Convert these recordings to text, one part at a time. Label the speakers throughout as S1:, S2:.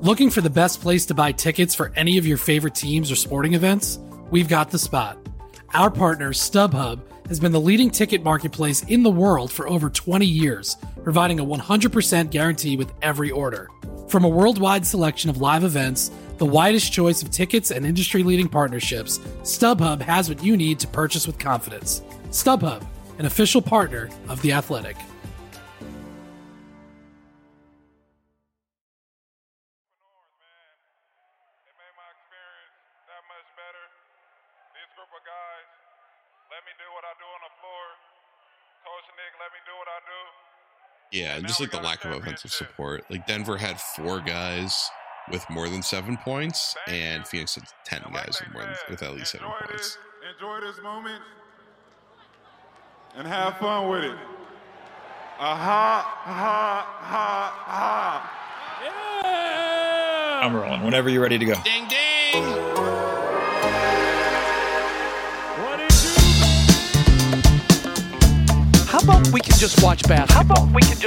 S1: Looking for the best place to buy tickets for any of your favorite teams or sporting events? We've got the spot. Our partner, StubHub, has been the leading ticket marketplace in the world for over 20 years, providing a 100% guarantee with every order. From a worldwide selection of live events, the widest choice of tickets, and industry-leading partnerships, StubHub has what you need to purchase with confidence. StubHub, an official partner of The Athletic.
S2: Yeah, and just like the lack of offensive support. Like Denver had 4 guys with more than 7 points, and Phoenix had 10 guys with at least 7 points.
S3: Enjoy this moment and have fun with it.
S4: Yeah! I'm rolling. Whenever you're ready to go.
S2: Ding ding!
S1: How about we can just watch basketball?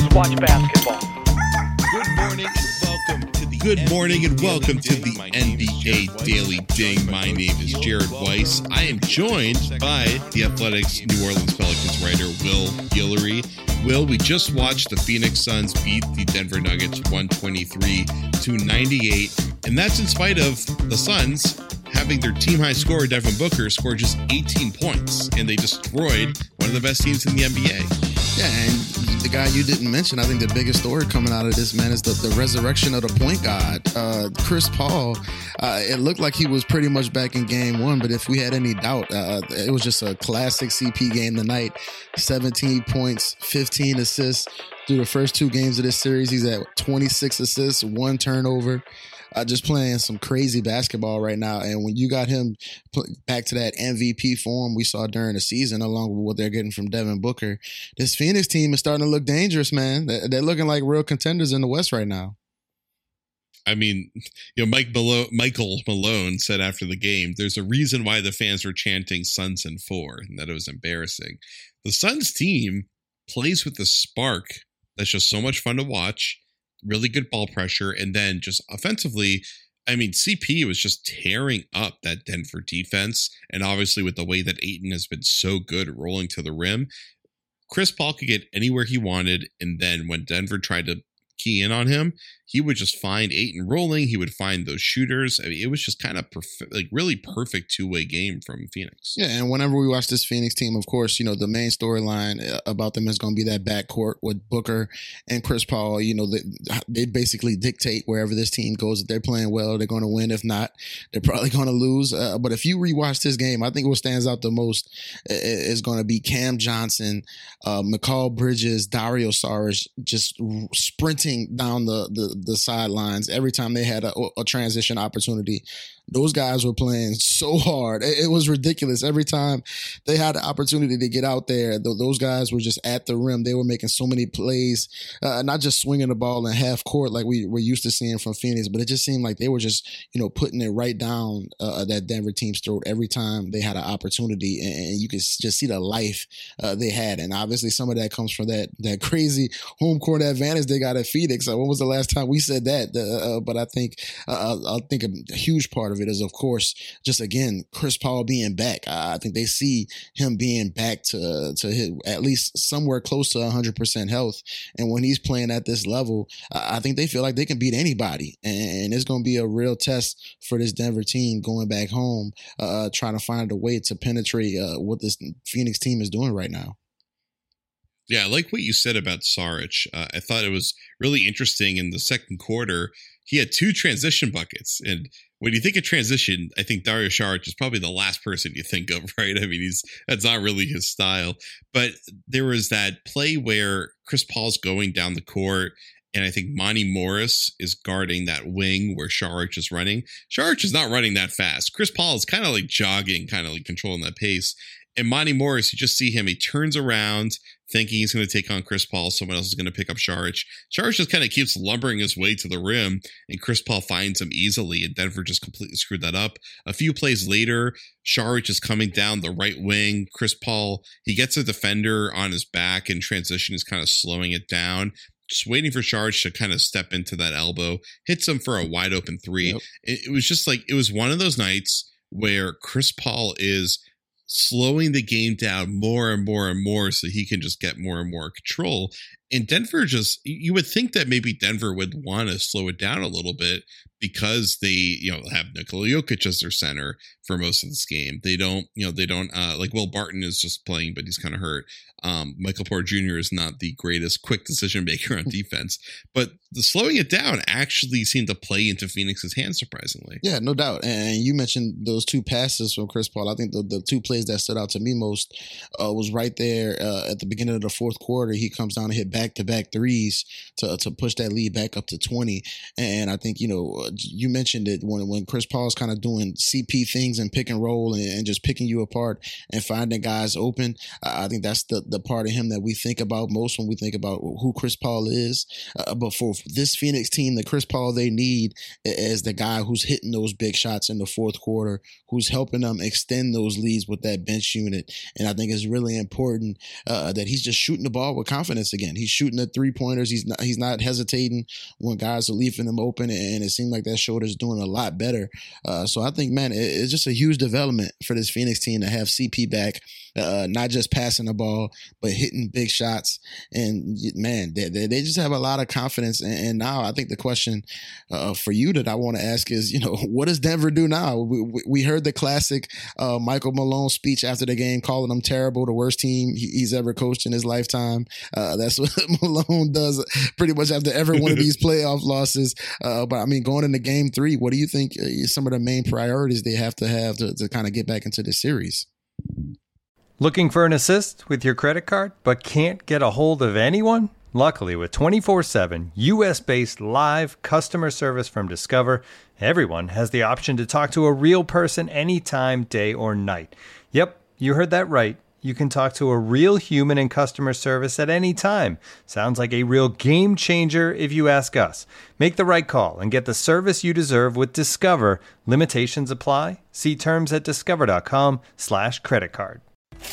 S2: Good morning and welcome to the NBA Daily Ding. My name is Jared Weiss. I am joined by The Athletic's New Orleans Pelicans writer, Will Guillory. Will, we just watched the Phoenix Suns beat the Denver Nuggets 123-98, and that's in spite of the Suns having their team-high scorer, Devin Booker, score just 18 points, and they destroyed one of the best teams in the NBA.
S5: Yeah, and the guy you didn't mention, I think the biggest story coming out of this, man, is the resurrection of the point guard. Chris Paul, it looked like he was pretty much back in game 1, but if we had any doubt, it was just a classic CP game tonight. 17 points, 15 assists. Through the first 2 games of this series, he's at 26 assists, 1 turnover. Just playing some crazy basketball right now. And when you got him back to that MVP form we saw during the season, along with what they're getting from Devin Booker, this Phoenix team is starting to look dangerous, man. They're looking like real contenders in the West right now.
S2: I mean, Michael Malone said after the game, there's a reason why the fans were chanting Suns in 4, and that it was embarrassing. The Suns team plays with the spark that's just so much fun to watch. Really good ball pressure, and then just offensively, I mean, CP was just tearing up that Denver defense, and obviously with the way that Ayton has been so good at rolling to the rim, Chris Paul could get anywhere he wanted, and then when Denver tried to key in on him, he would just find Ayton rolling, he would find those shooters. I mean, it was just kind of really perfect two-way game from Phoenix.
S5: Yeah, and whenever we watch this Phoenix team, of course, you know, the main storyline about them is going to be that backcourt with Booker and Chris Paul. You know, they basically dictate wherever this team goes. If they're playing well, they're going to win. If not, they're probably going to lose. But if you rewatch this game, I think what stands out the most is going to be Cam Johnson, Mikal Bridges, Dario Saric just sprinting down the sidelines every time they had a transition opportunity. Those guys were playing so hard. It was ridiculous. Every time they had the opportunity to get out there, those guys were just at the rim. They were making so many plays, not just swinging the ball in half court like we're used to seeing from Phoenix, but it just seemed like they were just, you know, putting it right down that Denver team's throat every time they had an opportunity, and you could just see the life they had. And obviously some of that comes from that crazy home court advantage they got at Phoenix. When was the last time we said that? But I think a huge part of it is, of course, just again, Chris Paul being back. I think they see him being back to his, at least somewhere close to 100% health. And when he's playing at this level, I think they feel like they can beat anybody. And it's going to be a real test for this Denver team going back home, trying to find a way to penetrate what this Phoenix team is doing right now.
S2: Yeah, I like what you said about Saric. I thought it was really interesting in the second quarter. He had 2 transition buckets. And when you think of transition, I think Dario Saric is probably the last person you think of, right? I mean, that's not really his style. But there was that play where Chris Paul's going down the court, and I think Monty Morris is guarding that wing where Saric is running. Saric is not running that fast. Chris Paul is kind of like jogging, kind of like controlling that pace. And Monty Morris, you just see him, he turns around thinking he's going to take on Chris Paul. Someone else is going to pick up Saric. Saric just kind of keeps lumbering his way to the rim, and Chris Paul finds him easily, and Denver just completely screwed that up. A few plays later, Saric is coming down the right wing. Chris Paul, he gets a defender on his back, and transition is kind of slowing it down. just waiting for Saric to kind of step into that elbow, hits him for a wide open three.
S5: Yep.
S2: It was just like, it was one of those nights where Chris Paul is slowing the game down more and more and more so he can just get more and more control. And Denver just, you would think that maybe Denver would want to slow it down a little bit because they, have Nikola Jokic as their center for most of this game. They don't, like Will Barton is just playing, but he's kind of hurt. Michael Porter Jr. is not the greatest quick decision maker on defense, but the slowing it down actually seemed to play into Phoenix's hands, surprisingly.
S5: Yeah, no doubt. And you mentioned those two passes from Chris Paul. I think the two plays that stood out to me most was right there at the beginning of the fourth quarter. He comes down and hit back-to-back threes to push that lead back up to 20. And I think, you mentioned it when Chris Paul's kind of doing CP things and pick and roll and just picking you apart and finding guys open. I think that's the part of him that we think about most when we think about who Chris Paul is. But for this Phoenix team, the Chris Paul they need is the guy who's hitting those big shots in the fourth quarter, who's helping them extend those leads with that bench unit. And I think it's really important that he's just shooting the ball with confidence again. He's shooting the 3-pointers. He's not hesitating when guys are leaving him open, and it seemed like that shoulder's doing a lot better. So I think, man, it's just a huge development for this Phoenix team to have CP back, not just passing the ball, but hitting big shots. And man, they just have a lot of confidence. And now I think the question for you that I want to ask is, what does Denver do now? We heard the classic Michael Malone speech after the game, calling them terrible, the worst team he's ever coached in his lifetime. That's what Malone does pretty much after every one of these playoff losses. But I mean, going into game 3, what do you think some of the main priorities they have to kind of get back into this series?
S4: Looking for an assist with your credit card, but can't get a hold of anyone? Luckily, with 24/7 U.S.-based live customer service from Discover, everyone has the option to talk to a real person anytime, day or night. Yep, you heard that right. You can talk to a real human in customer service at any time. Sounds like a real game changer if you ask us. Make the right call and get the service you deserve with Discover. Limitations apply. See terms at discover.com/creditcard.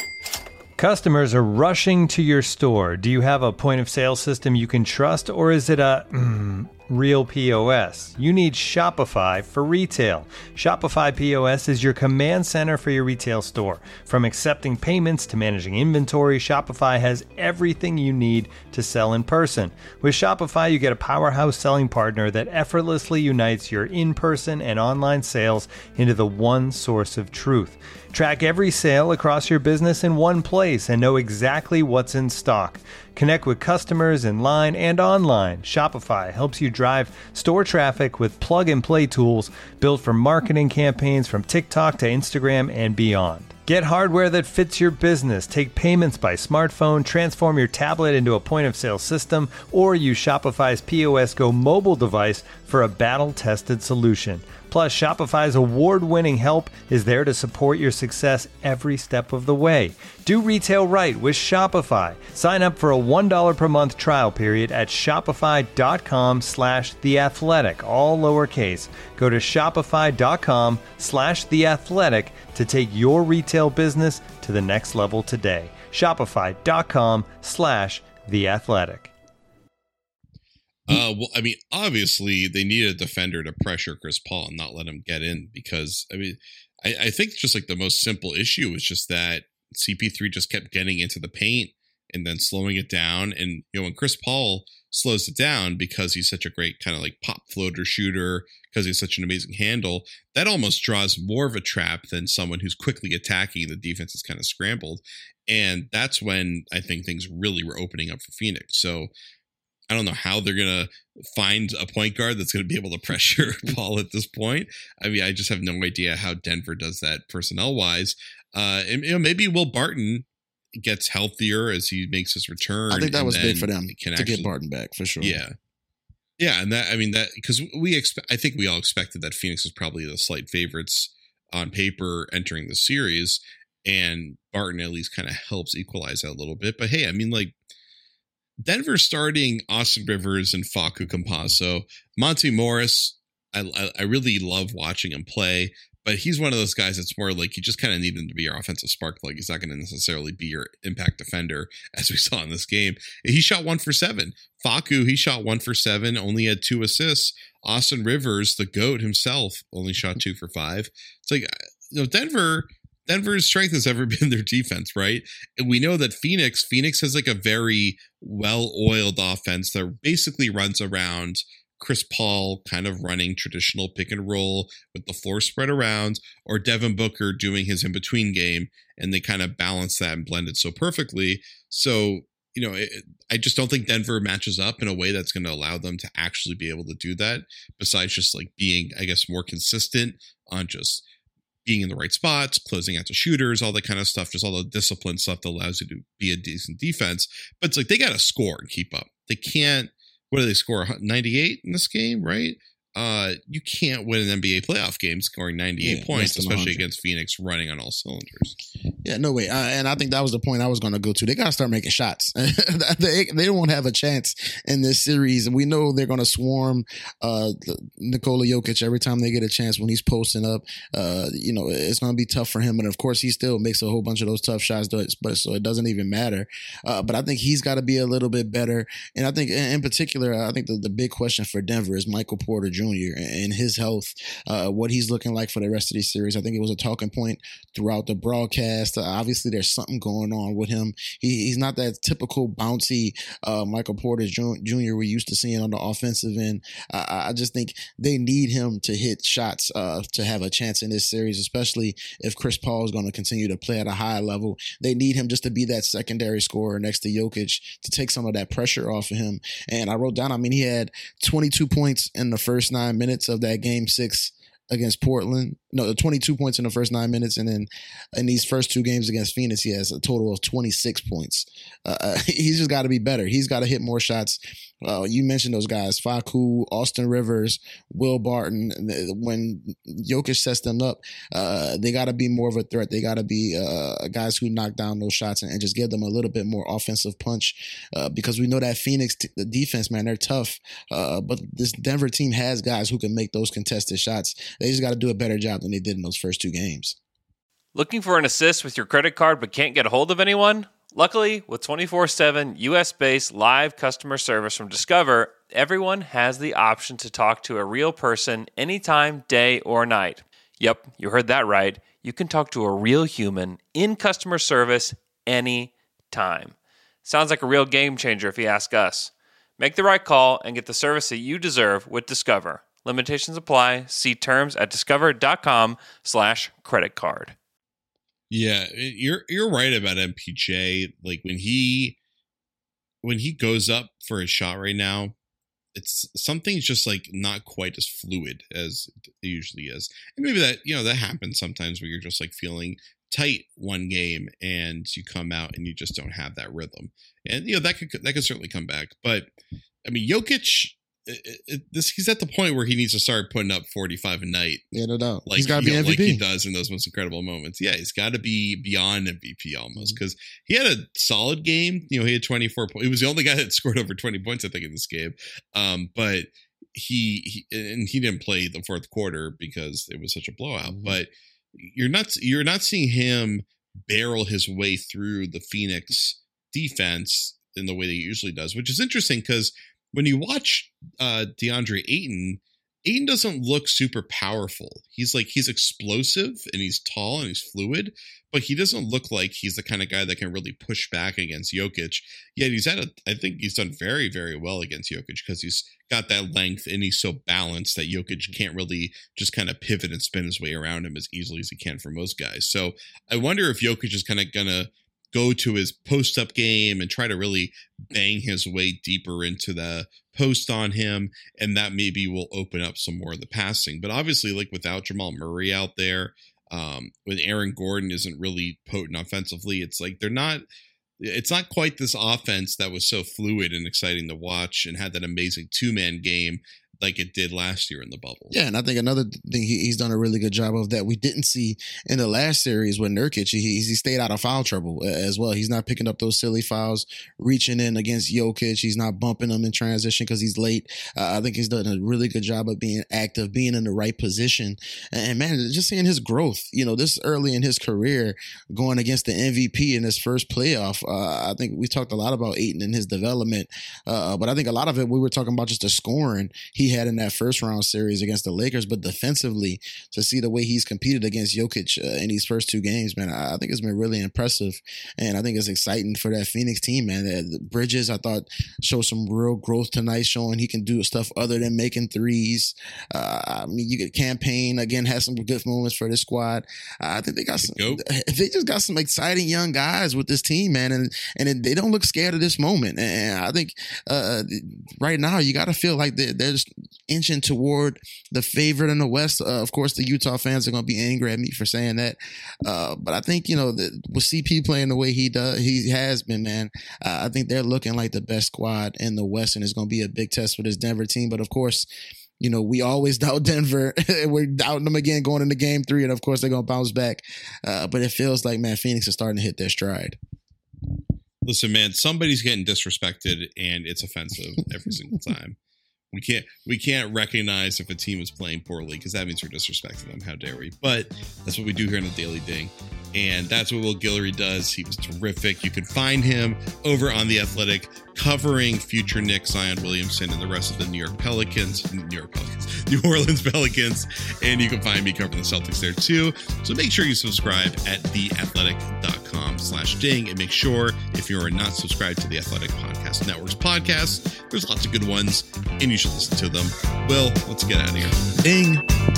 S4: Customers are rushing to your store. Do you have a point of sale system you can trust, or is it a real POS? You need Shopify for retail. Shopify POS is your command center for your retail store. From accepting payments to managing inventory, Shopify has everything you need to sell in person. With Shopify, you get a powerhouse selling partner that effortlessly unites your in-person and online sales into the one source of truth. Track every sale across your business in one place and know exactly what's in stock. Connect with customers in line and online. Shopify helps you drive store traffic with plug-and-play tools built for marketing campaigns from TikTok to Instagram and beyond. Get hardware that fits your business. Take payments by smartphone, transform your tablet into a point-of-sale system, or use Shopify's POS Go mobile device for a battle-tested solution. Plus, Shopify's award-winning help is there to support your success every step of the way. Do retail right with Shopify. Sign up for a $1 per month trial period at shopify.com/theathletic, all lowercase. Go to shopify.com/theathletic to take your retail business to the next level today. Shopify.com/theathletic.
S2: Well, I mean, obviously they need a defender to pressure Chris Paul and not let him get in because, I mean, I think just like the most simple issue was just that CP3 just kept getting into the paint and then slowing it down. And, when Chris Paul slows it down because he's such a great kind of like pop floater shooter, because he's such an amazing handle, that almost draws more of a trap than someone who's quickly attacking. The defense is kind of scrambled. And that's when I think things really were opening up for Phoenix. So I don't know how they're going to find a point guard that's going to be able to pressure Paul at this point. I mean, I just have no idea how Denver does that personnel wise. And, maybe Will Barton gets healthier as he makes his return.
S5: I think that was big for them to get Barton back for sure.
S2: Yeah. Yeah. And that because I think we all expected that Phoenix was probably the slight favorites on paper entering the series, and Barton at least kind of helps equalize that a little bit. But hey, I mean, like, Denver starting Austin Rivers and Facu Campazzo. Monte Morris, I really love watching him play, But he's one of those guys that's more like you just kind of need him to be your offensive spark plug. He's not going to necessarily be your impact defender, as we saw in this game. He shot 1 for 7. Facu, he shot 1 for 7, only had 2 assists. Austin Rivers, the GOAT himself, only shot 2 for 5. It's like, Denver's strength has ever been their defense, right? And we know that Phoenix has like a very well-oiled offense that basically runs around Chris Paul kind of running traditional pick and roll with the floor spread around, or Devin Booker doing his in-between game, and they kind of balance that and blend it so perfectly. So, I just don't think Denver matches up in a way that's going to allow them to actually be able to do that, besides just like being, I guess, more consistent on just being in the right spots, closing out to shooters, all that kind of stuff, just all the discipline stuff that allows you to be a decent defense. But it's like they got to score and keep up. They can't. What do they score? 98 in this game, right? You can't win an NBA playoff game scoring 98 points, especially against Phoenix running on all cylinders.
S5: Yeah, no way. And I think that was the point I was going to go to. They got to start making shots. They won't have a chance in this series. And we know they're going to swarm Nikola Jokic every time they get a chance when he's posting up. It's going to be tough for him. And of course, he still makes a whole bunch of those tough shots, but so it doesn't even matter. But I think he's got to be a little bit better. And I think in particular, I think the big question for Denver is Michael Porter Jr. and his health, what he's looking like for the rest of these series. I think it was a talking point throughout the broadcast. Obviously, there's something going on with him. He's not that typical bouncy Michael Porter Jr. we're used to seeing on the offensive end. I just think they need him to hit shots to have a chance in this series, especially if Chris Paul is going to continue to play at a high level. They need him just to be that secondary scorer next to Jokic to take some of that pressure off of him. And I wrote down, he had 22 points in the first 9 minutes of that game 6 against Portland. No, 22 points in the first 9 minutes. And then in these first 2 games against Phoenix, he has a total of 26 points. He's just got to be better. He's got to hit more shots. You mentioned those guys, Facu, Austin Rivers, Will Barton. When Jokic sets them up, they got to be more of a threat. They got to be guys who knock down those shots and just give them a little bit more offensive punch because we know that Phoenix the defense, man, they're tough. But this Denver team has guys who can make those contested shots. They just got to do a better job than they did in those first 2 games.
S6: Looking for an assist with your credit card but can't get a hold of anyone? Luckily, with 24/7 US-based live customer service from Discover, everyone has the option to talk to a real person anytime, day or night. Yep, you heard that right. You can talk to a real human in customer service anytime. Sounds like a real game changer if you ask us. Make the right call and get the service that you deserve with Discover. Limitations apply. See terms at discover.com/creditcard.
S2: Yeah, you're right about MPJ. Like when he goes up for a shot right now, it's something's just like not quite as fluid as it usually is. And maybe that that happens sometimes where you're just like feeling tight one game and you come out and you just don't have that rhythm. And that could certainly come back. But Jokic, he's at the point where he needs to start putting up 45 a night.
S5: Yeah, no doubt.
S2: Like,
S5: he's got to be MVP.
S2: Like he does in those most incredible moments. Yeah, he's got to be beyond MVP almost because he had a solid game. He had 24 points. He was the only guy that scored over 20 points, I think, in this game. But he didn't play the fourth quarter because it was such a blowout. Mm-hmm. But you're not seeing him barrel his way through the Phoenix defense in the way that he usually does, which is interesting because when you watch DeAndre Ayton doesn't look super powerful. He's explosive and he's tall and he's fluid, but he doesn't look like he's the kind of guy that can really push back against Jokic. Yet I think he's done very, very well against Jokic because he's got that length and he's so balanced that Jokic can't really just kind of pivot and spin his way around him as easily as he can for most guys. So I wonder if Jokic is kind of gonna go to his post-up game and try to really bang his way deeper into the post on him, and that maybe will open up some more of the passing. But obviously, like without Jamal Murray out there, when Aaron Gordon isn't really potent offensively, it's like it's not quite this offense that was so fluid and exciting to watch and had that amazing 2-man game like it did last year in the bubble.
S5: Yeah, and I think another thing he's done a really good job of that we didn't see in the last series with Nurkic, he stayed out of foul trouble as well. He's not picking up those silly fouls, reaching in against Jokic. He's not bumping him in transition because he's late. I think he's done a really good job of being active, being in the right position. And man, just seeing his growth, this early in his career, going against the MVP in his first playoff. I think we talked a lot about Ayton and his development, but I think a lot of it, we were talking about just the scoring he had in that first round series against the Lakers, but defensively, to see the way he's competed against Jokic in these first 2 games, man, I think it's been really impressive. And I think it's exciting for that Phoenix team, man. Bridges, I thought, showed some real growth tonight, showing he can do stuff other than making threes. You get Campaign, again, has some good moments for this squad. I think they just got some exciting young guys with this team, man. And they don't look scared of this moment. And I think right now you got to feel like they're just inching toward the favorite in the West. Of course, the Utah fans are going to be angry at me for saying that. But I think, with CP playing the way he has been, man, I think they're looking like the best squad in the West, and it's going to be a big test for this Denver team. But of course, we always doubt Denver. We're doubting them again going into game 3, and of course they're going to bounce back. But it feels like, man, Phoenix is starting to hit their stride.
S2: Listen, man, somebody's getting disrespected, and it's offensive every single time. We can't recognize if a team is playing poorly because that means we're disrespecting them. How dare we? But that's what we do here in the Daily Ding. And that's what Will Guillory does. He was terrific. You can find him over on The Athletic covering future Knicks, Zion Williamson, and the rest of the New Orleans Pelicans. And you can find me covering the Celtics there too. So make sure you subscribe at theathletic.com/ding. And make sure, if you are not subscribed to the Athletic Podcast Network's podcast, there's lots of good ones and you should listen to them. Will, let's get out of here.
S5: Ding.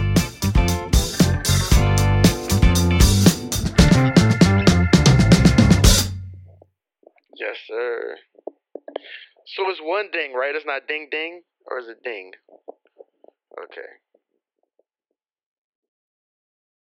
S5: Yes, sir. So it's one ding, right? It's not ding ding, or is it ding? Okay.